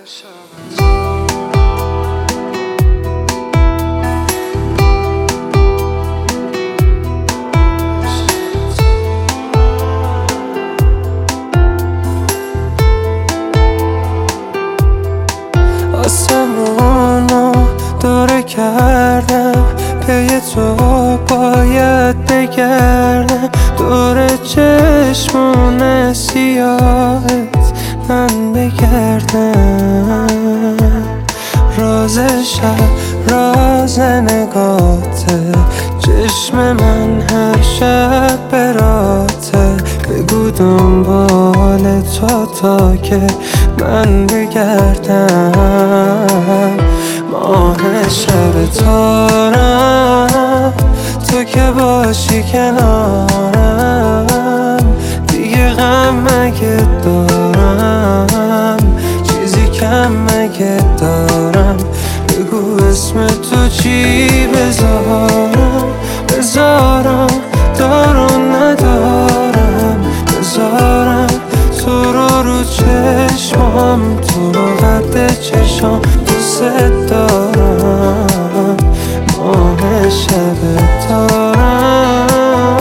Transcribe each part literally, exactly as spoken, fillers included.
آسمونو دوره کردم، پی تو باید بگردم. دور چشمون سیاهت من بگردم. راز شب راز نگاته، چشم من هر شب براته. بگو دنبال تو تا که من بگردم. ماه شب تارم، تو که باشی کنارم. دیگه غم مگه دارم، چیزی کم مگه دارم. بگو اسم تو چی بذارم، بذارم دارم ندارم. بذارم تو رو رو چشمام، تو رو قد چشام دوست دارم. ماه شب تارم.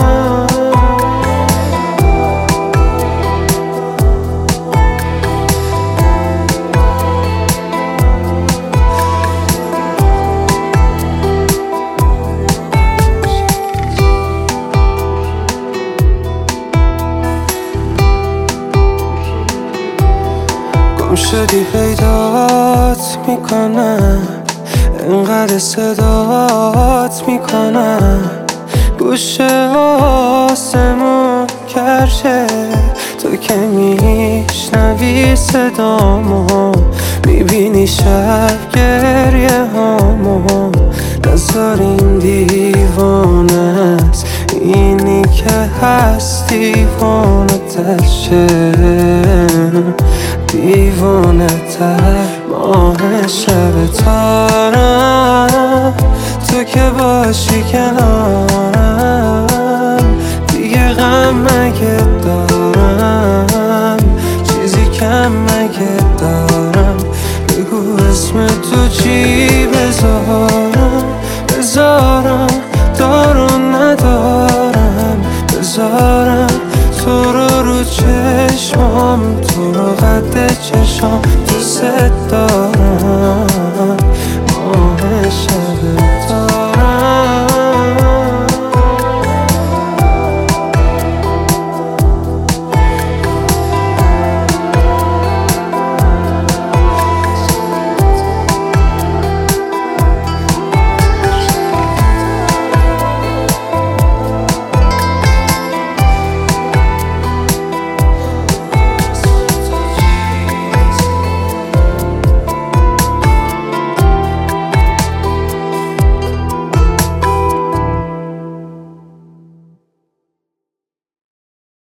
گم شدی پیدات میکنم، انقدر صدات میکنم. گوشه آسمون کرشه، تو که میشنوی صدامو. میبینی شب گریه هامو. نذار این دیوانه است، اینی که هست دیوانه تشه. دیوانه تر ماه شب تارم، تو که باشی کنارم. دیگه غم مگه دارم، چیزی کم مگه دارم. بگو اسم تو چی بذارم، بذارم دارم ندارم. بذارم تو رو رو چشمام، تو رو قد چشام دوست دارم.